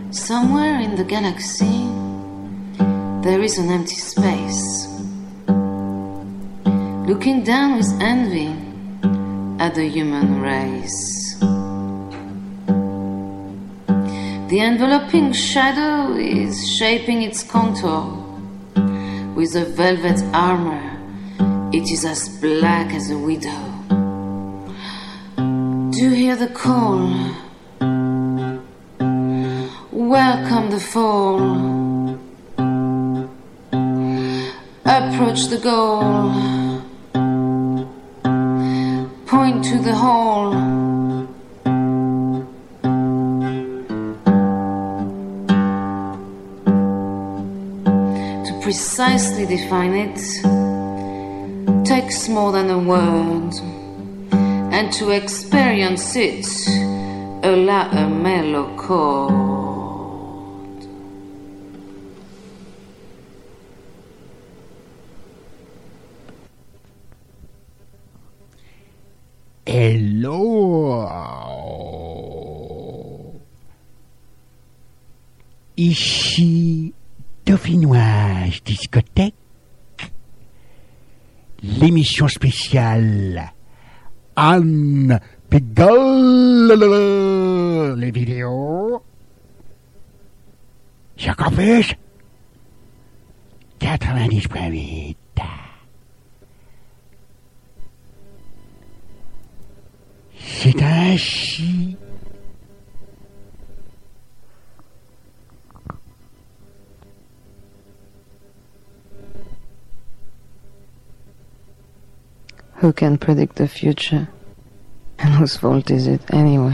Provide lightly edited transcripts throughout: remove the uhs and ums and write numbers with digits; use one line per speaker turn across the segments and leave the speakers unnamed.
Somewhere in the galaxy, there is an empty space, looking down with envy at the human race. The enveloping shadow is shaping its contour with a velvet armor. It is as black as a widow. Do you hear the call? Welcome the fall. Approach the goal. Point to the hole. To precisely define it takes more than a word, and to experience it allow a mellow chord.
Hello. Ici Dauphinoise Discothèque, l'émission spéciale Anne Pigalle, les vidéos sur Campus 90.8. C'est ainsi
Who can predict the future? And whose fault is it anyway?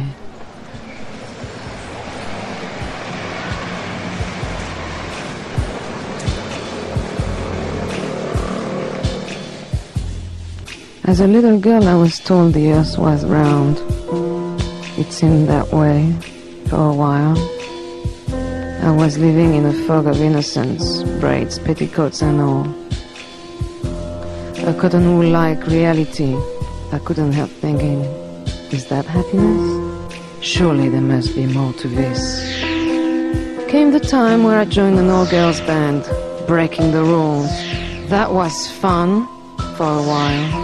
As a little girl, I was told the earth was round. It seemed that way for a while. I was living in a fog of innocence, braids, petticoats and all. A cotton wool-like reality. I couldn't help thinking, is that happiness? Surely there must be more to this. Came the time where I joined an all-girls band, breaking the rules. That was fun for a while.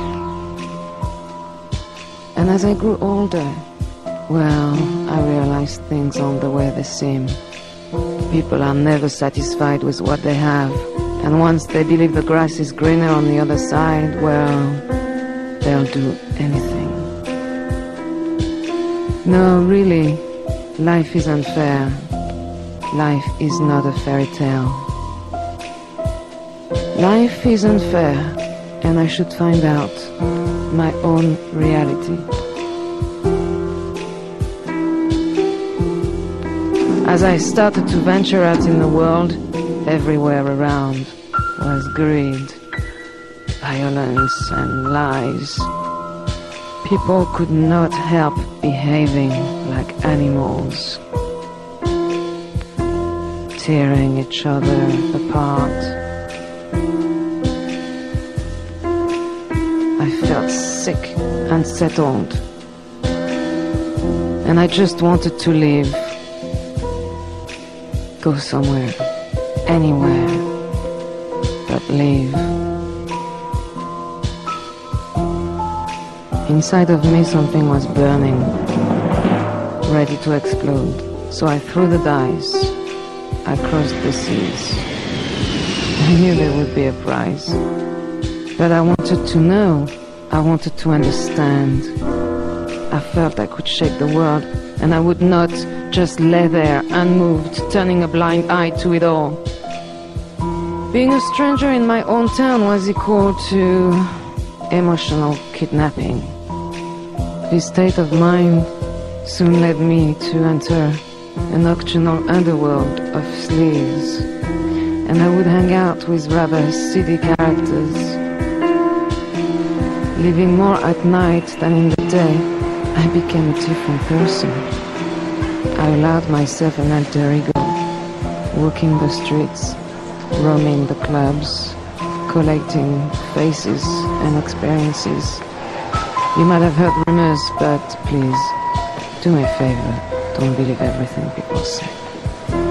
And as I grew older, well, I realized things aren't the way they seem. People are never satisfied with what they have. And once they believe the grass is greener on the other side, well, they'll do anything. No, really, life is unfair. Life is not a fairy tale. Life is unfair, and I should find out my own reality. As I started to venture out in the world, everywhere around was greed, violence and lies. People could not help behaving like animals, tearing each other apart. I felt sick, unsettled, and I just wanted to leave. Go somewhere, anywhere, but leave. Inside of me something was burning, ready to explode. So I threw the dice. I crossed the seas. I knew there would be a prize. But I wanted to know. I wanted to understand. I felt I could shake the world, and I would not just lay there unmoved, turning a blind eye to it all. Being a stranger in my own town was equal to emotional kidnapping. This state of mind soon led me to enter a nocturnal underworld of sleaze, and I would hang out with rather seedy characters. Living more at night than in the day, I became a different person. I allowed myself an alter ego, walking the streets, roaming the clubs, collecting faces and experiences. You might have heard rumors, but please, do me a favor, don't believe everything people say.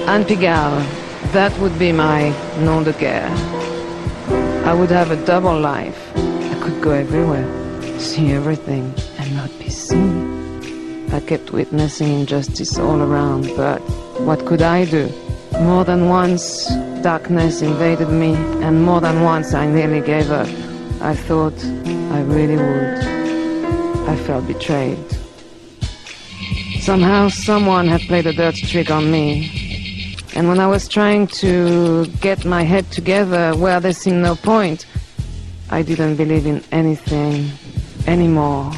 Anne Pigalle, that would be my nom de guerre. I would have a double life. I could go everywhere, see everything, and not be seen. I kept witnessing injustice all around, but what could I do? More than once, darkness invaded me, and more than once I nearly gave up. I thought I really would. I felt betrayed. Somehow someone had played a dirty trick on me. And when I was trying to get my head together where there seemed no point, I didn't believe in anything anymore.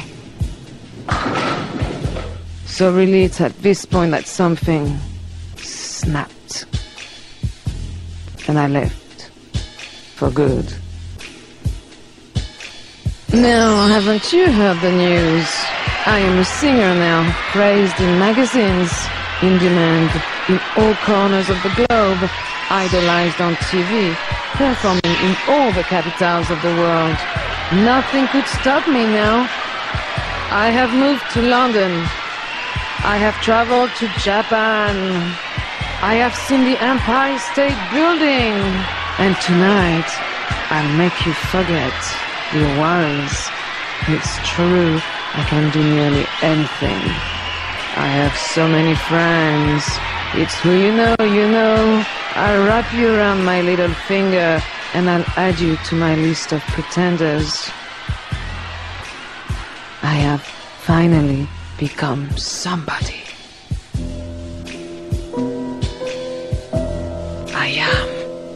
So really it's at this point that something snapped. And I left. For good. Now, haven't you heard the news? I am a singer now, praised in magazines, in demand in all corners of the globe, idolized on TV, performing in all the capitals of the world. Nothing could stop me now. I have moved to London. I have traveled to Japan. I have seen the Empire State Building. And tonight, I'll make you forget your worries. It's true, I can do nearly anything. I have so many friends. It's who you know, you know. I'll wrap you around my little finger and I'll add you to my list of pretenders. I have finally become somebody. I am.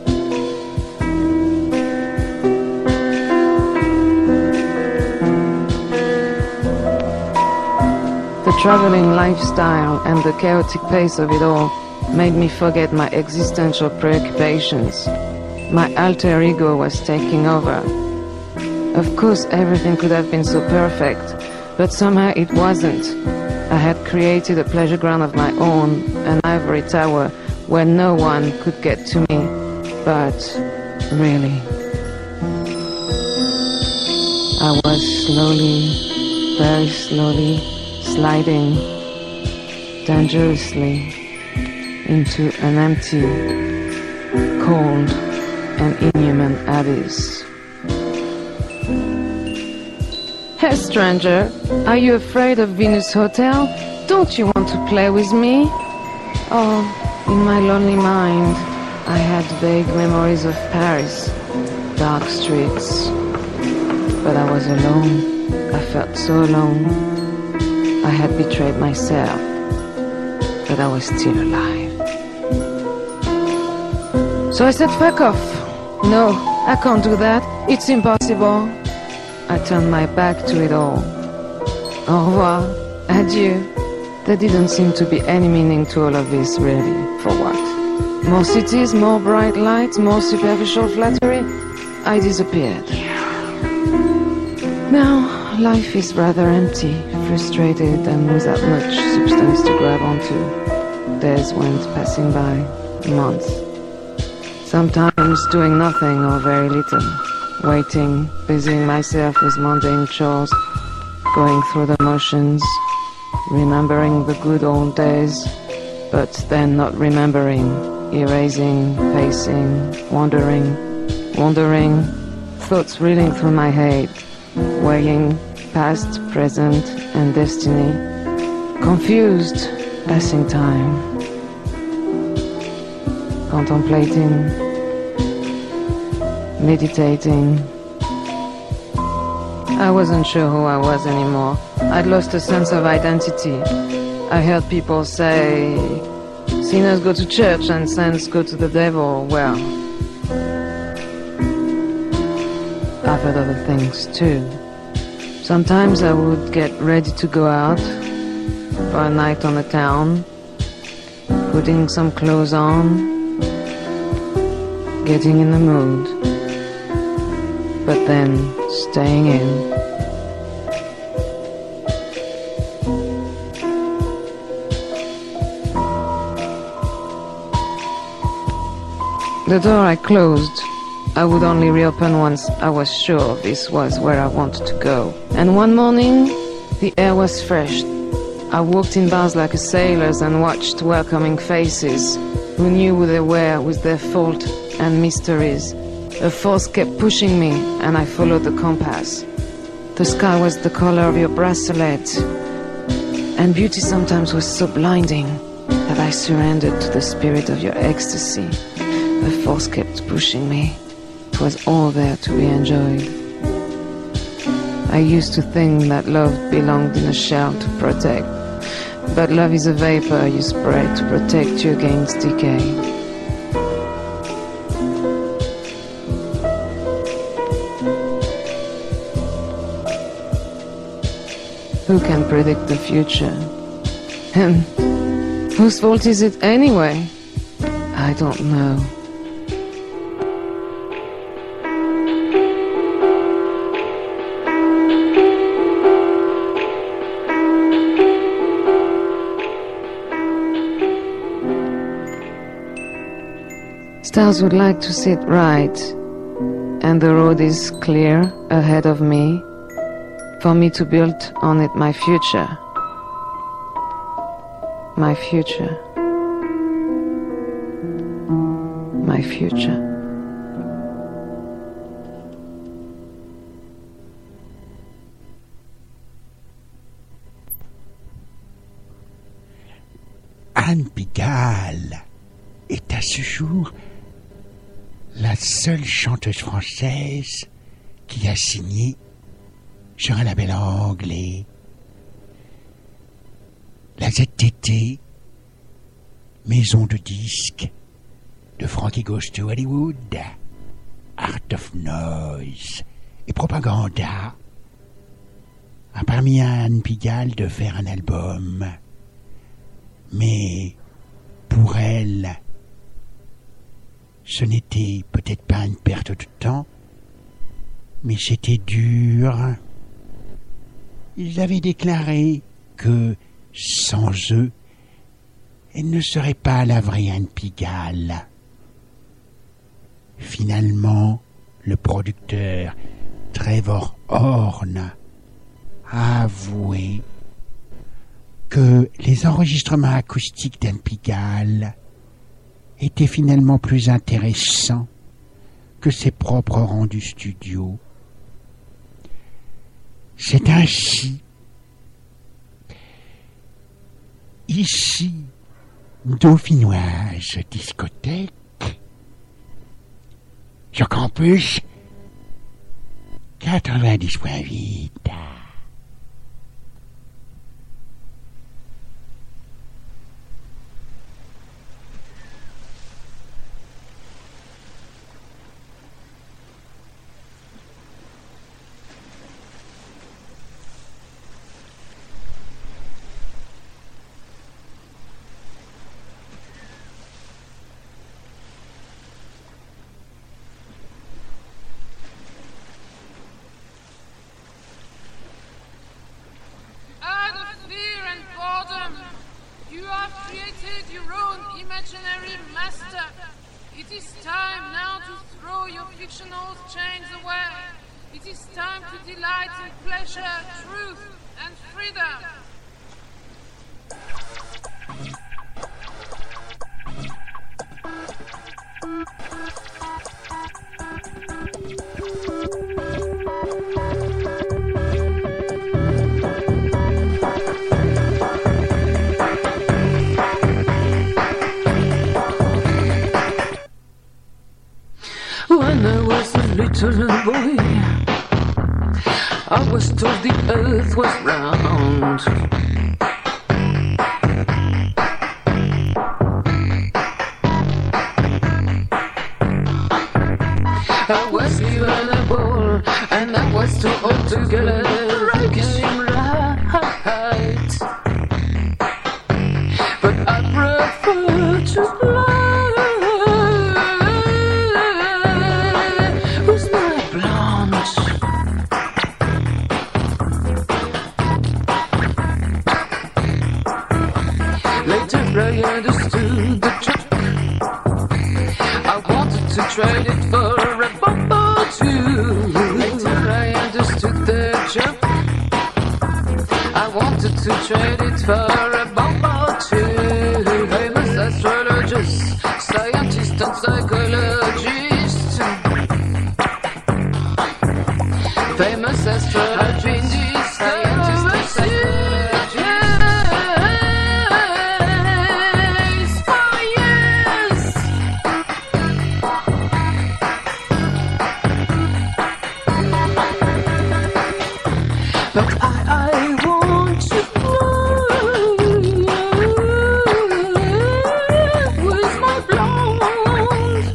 The traveling lifestyle and the chaotic pace of it all made me forget my existential preoccupations. My alter ego was taking over. Of course, everything could have been so perfect, but somehow it wasn't. I had created a pleasure ground of my own, an ivory tower where no one could get to me. But really, I was slowly, very slowly, sliding dangerously into an empty, cold, and inhuman abyss. Hey stranger, are you afraid of Venus Hotel? Don't you want to play with me? Oh, in my lonely mind, I had vague memories of Paris, dark streets. But I was alone. I felt so alone. I had betrayed myself, but I was still alive. So I said, fuck off. No, I can't do that. It's impossible. I turned my back to it all. Au revoir. Adieu. There didn't seem to be any meaning to all of this, really. For what? More cities, more bright lights, more superficial flattery? I disappeared. Now, life is rather empty, frustrated, and without much substance to grab onto. Days went passing by, months. Sometimes doing nothing or very little. Waiting, busying myself with mundane chores, going through the motions, remembering the good old days, but then not remembering, erasing, pacing, wandering, thoughts reeling through my head, weighing past, present, and destiny, confused, passing time, contemplating, meditating. I wasn't sure who I was anymore. I'd lost a sense of identity. I heard people say, sinners go to church and saints go to the devil. Well, I've heard other things too. Sometimes I would get ready to go out for a night on the town, putting some clothes on, getting in the mood, but then staying in. The door I closed, I would only reopen once I was sure this was where I wanted to go. And one morning, the air was fresh. I walked in bars like a sailor and watched welcoming faces. who knew who they were with their fault and mysteries. A force kept pushing me, and I followed the compass. The sky was the color of your bracelet, and beauty sometimes was so blinding that I surrendered to the spirit of your ecstasy. The force kept pushing me. It was all there to be enjoyed. I used to think that love belonged in a shell to protect, but love is a vapor you spread to protect you against decay. Who can predict the future? And whose fault is it anyway? I don't know. Stars would like to sit right, and the road is clear ahead of me, for me to build on it my future. My future. My future.
Anne Pigalle est à ce jour la seule chanteuse française qui a signé sur un label anglais. La ZTT, maison de disques de Frankie Goes to Hollywood, Art of Noise et Propaganda, a permis à Anne Pigalle de faire un album. Mais pour elle, ce n'était peut-être pas une perte de temps, mais c'était dur. Ils avaient déclaré que sans eux, elle ne serait pas la vraie Anne Pigalle. Finalement, le producteur Trevor Horn a avoué que les enregistrements acoustiques d'Anne Pigalle étaient finalement plus intéressants que ses propres rendus studio. C'est ainsi, ici, Dauphinoise discothèque, sur campus 90.8.
Little boy, I was told the earth was round. I was given a ball, and I was too old to get it right. But I prefer to play. I understood the trick. I wanted to trade it for a bomb or two. Later I understood the joke. I wanted to trade it for a bomb or two. Famous astrologers famous astrologist, scientists, for years. But I want to fly with my blonde.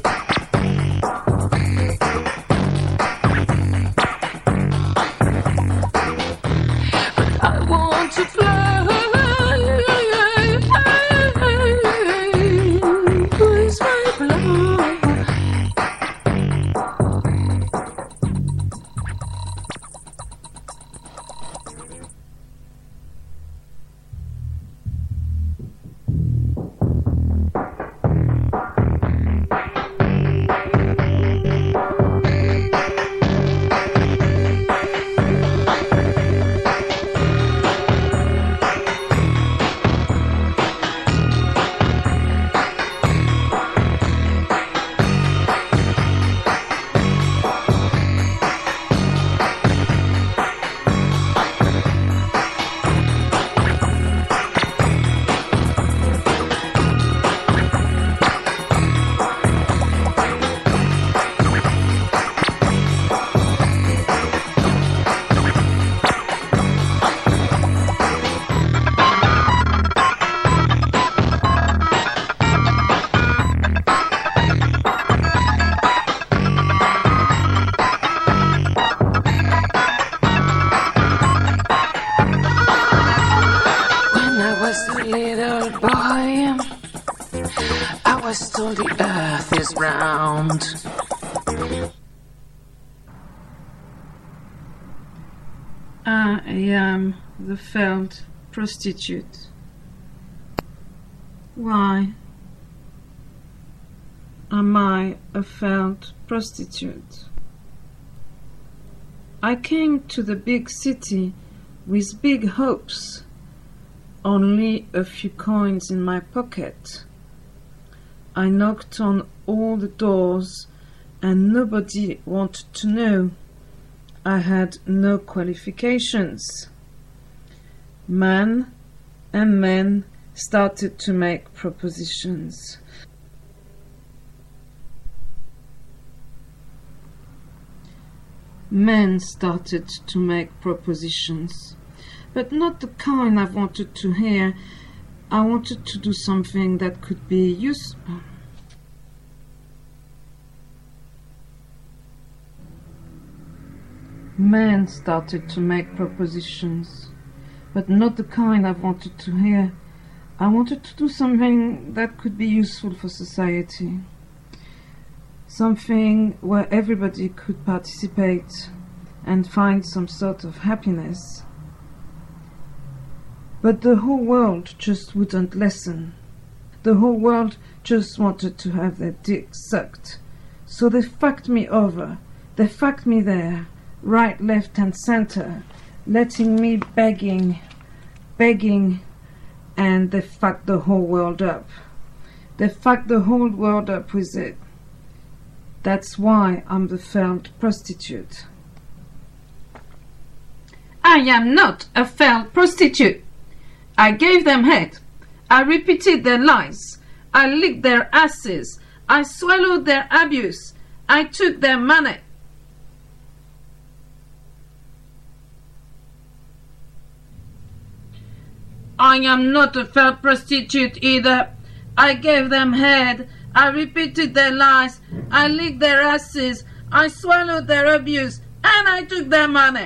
But I want to fly with my blonde. Little boy, I was told the earth is round. I am the failed prostitute. Why am I a failed prostitute? I came to the big city with big hopes. Only a few coins in my pocket. I knocked on all the doors and nobody wanted to know. I had no qualifications. Man and men started to make propositions. Men started to make propositions. But not the kind I wanted to hear. I wanted to do something that could be useful. Men started to make propositions, but not the kind I wanted to hear. I wanted to do something that could be useful for society. Something where everybody could participate and find some sort of happiness. But the whole world just wouldn't listen. The whole world just wanted to have their dick sucked. So they fucked me over. They fucked me there, right, left and center, letting me begging, and they fucked the whole world up. They fucked the whole world up with it. That's why I'm the failed prostitute. I am not a failed prostitute. I gave them head. I repeated their lies. I licked their asses. I swallowed their abuse. I took their money. I am not a failed prostitute either. I gave them head. I repeated their lies. I licked their asses. I swallowed their abuse. And I took their money.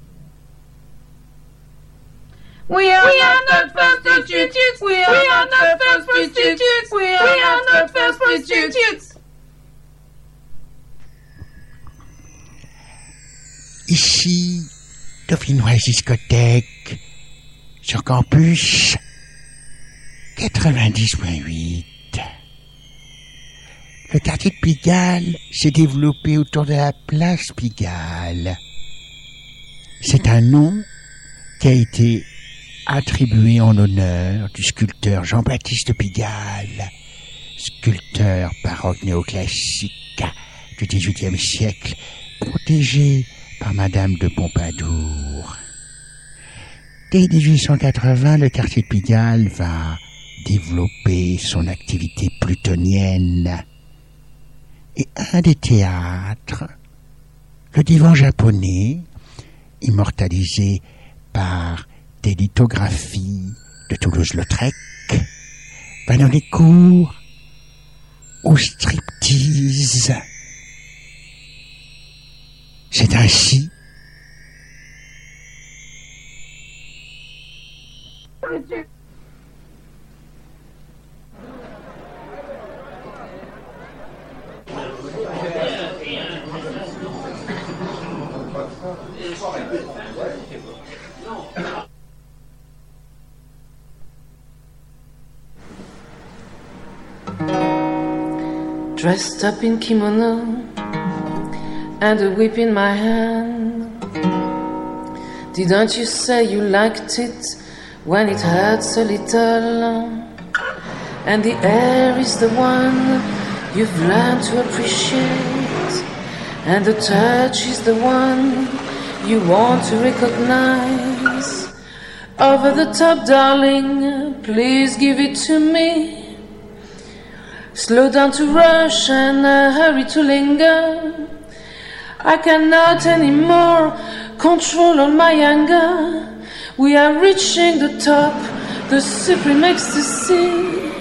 We are not prostitutes. We are not prostitutes. We are not prostitutes.
Ici, Dauphinoise Discothèque, sur Campus 90.8. Le quartier de Pigalle s'est développé autour de la place Pigalle. C'est un nom qui a été attribué en l'honneur du sculpteur Jean-Baptiste Pigalle, sculpteur baroque néoclassique du XVIIIe siècle, protégé par Madame de Pompadour. Dès 1880, le quartier de Pigalle va développer son activité plutonienne. Et un des théâtres, le divan japonais, immortalisé par des lithographies de Toulouse-Lautrec, va donner cours au striptease. C'est ainsi
dressed up in kimono and a whip in my hand. Didn't you say you liked it when it hurts a little? And the air is the one you've learned to appreciate, and the touch is the one you want to recognize. Over the top, darling, please give it to me. Slow down to rush and hurry to linger. I cannot anymore control all my anger. We are reaching the top, the supreme ecstasy.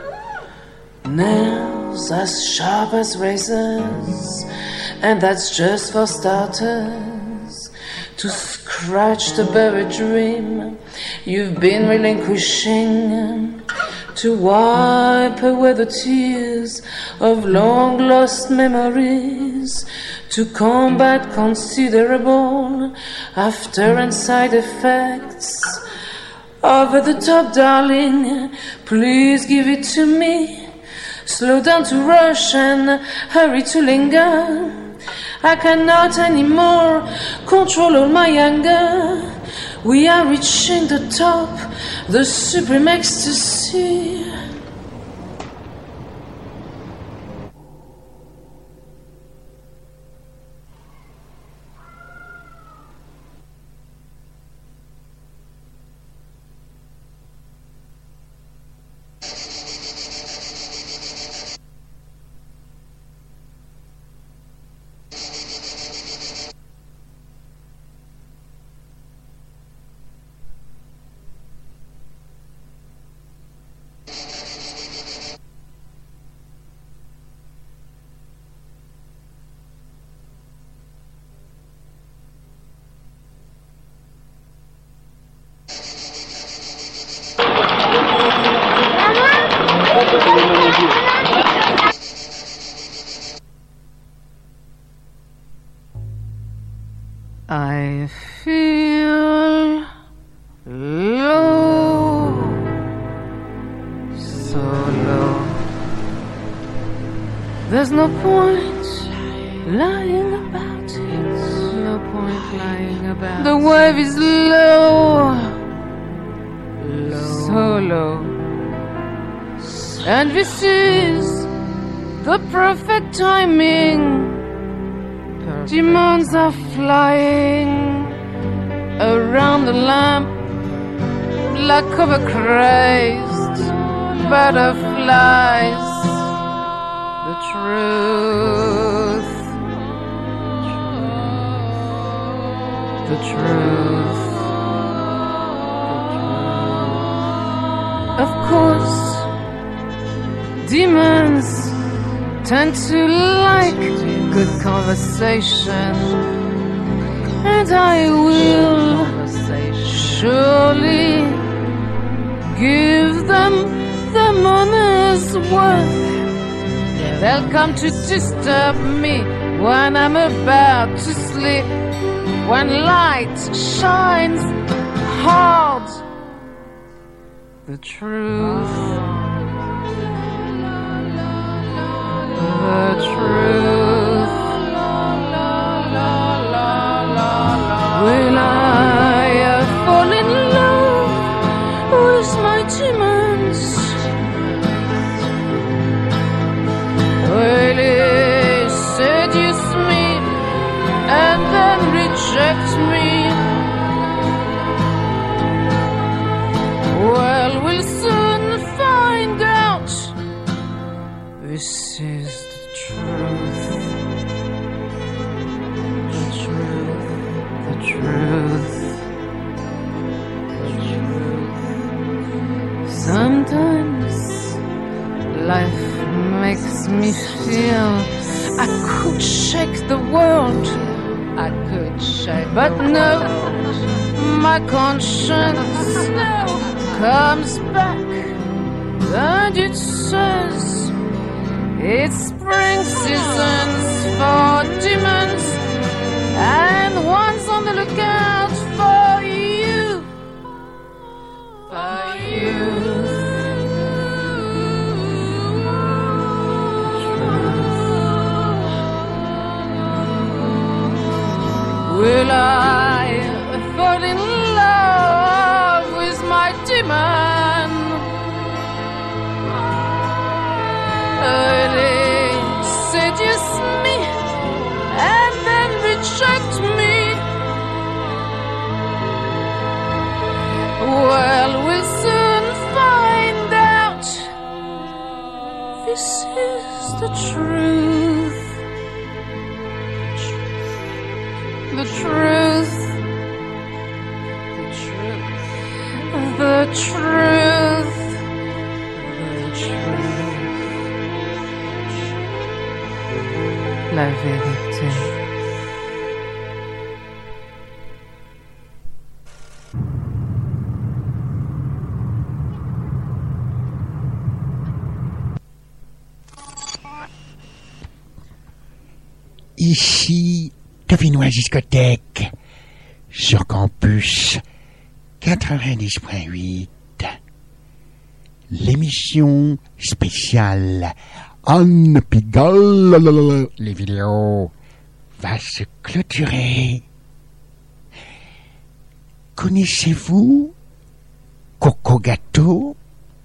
Nails as sharp as razors, and that's just for starters. To scratch the buried dream you've been relinquishing, to wipe away the tears of long-lost memories, to combat considerable after and side effects. Over the top, darling, please give it to me. Slow down to rush and hurry to linger. I cannot anymore control all my anger. We are reaching the top, the supreme ecstasy. I feel low, so low. There's no point lying about it. No point lying about it. The wave is low, so low. And this is the perfect timing. Demons are flying around the lamp like cover-crazed butterflies. The truth, the truth. Of course, demons tend to like good conversation, and I will surely give them the money's worth. They'll come to disturb me when I'm about to sleep, when light shines hard. The truth, the truth. Will I fall in love with my demons? Will he seduce me and then reject reject me. Well, we'll soon find out. This is the truth. The truth. The truth. The truth. Sometimes life makes me feel I could shake the world. I could shake, but no, my conscience comes back and it says it's spring seasons for demons and one's on the lookout for you. For you. Will I fall in love with my demon? Will he seduce me and then reject me? Well, we'll soon find out. This is the truth. The truth, the truth, the truth, the truth, la vérité.
Ici, Cafinois Discothèque, sur Campus 90.8, l'émission spéciale Anne Pigalle, les vidéos, va se clôturer. Connaissez-vous Coco Gâteau?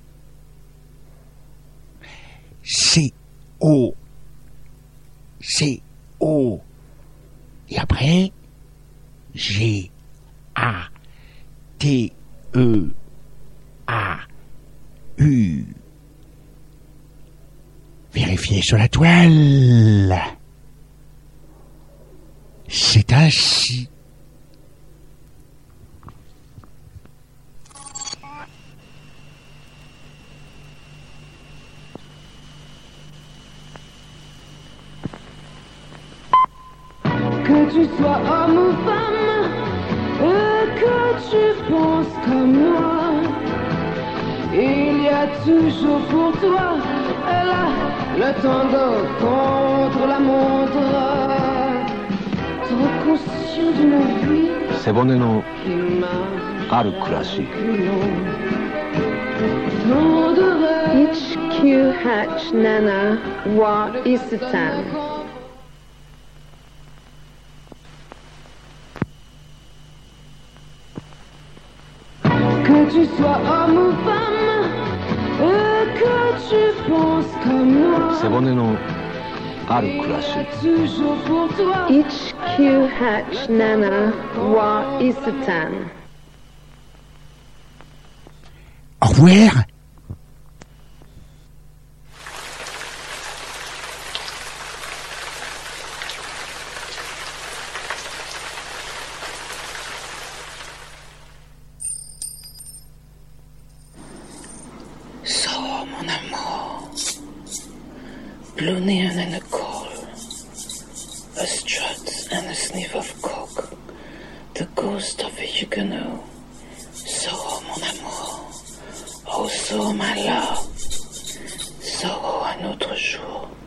C-O. Et après, G-A-T-E-A-U. Vérifiez sur la toile. C'est ainsi.
Que tu sois homme ou femme, que tu penses comme moi, il y a toujours pour toi, là, le tango contre la montre, trop conscient d'une vie
背骨の
qui m'a
ある暮らし
HQ Hatch Nana Wa Isitan. Que tu sois homme ou femme, que tu penses comme moi,
背骨のある暮らし
toujours pour toi. HQ Hatch Nana Wa Isitan.
Au revoir.
So, mon amour, blue neon and a coal, a strut and a sniff of coke, the ghost of a Huguenot. So, mon amour, oh, so, my love, so, un autre jour.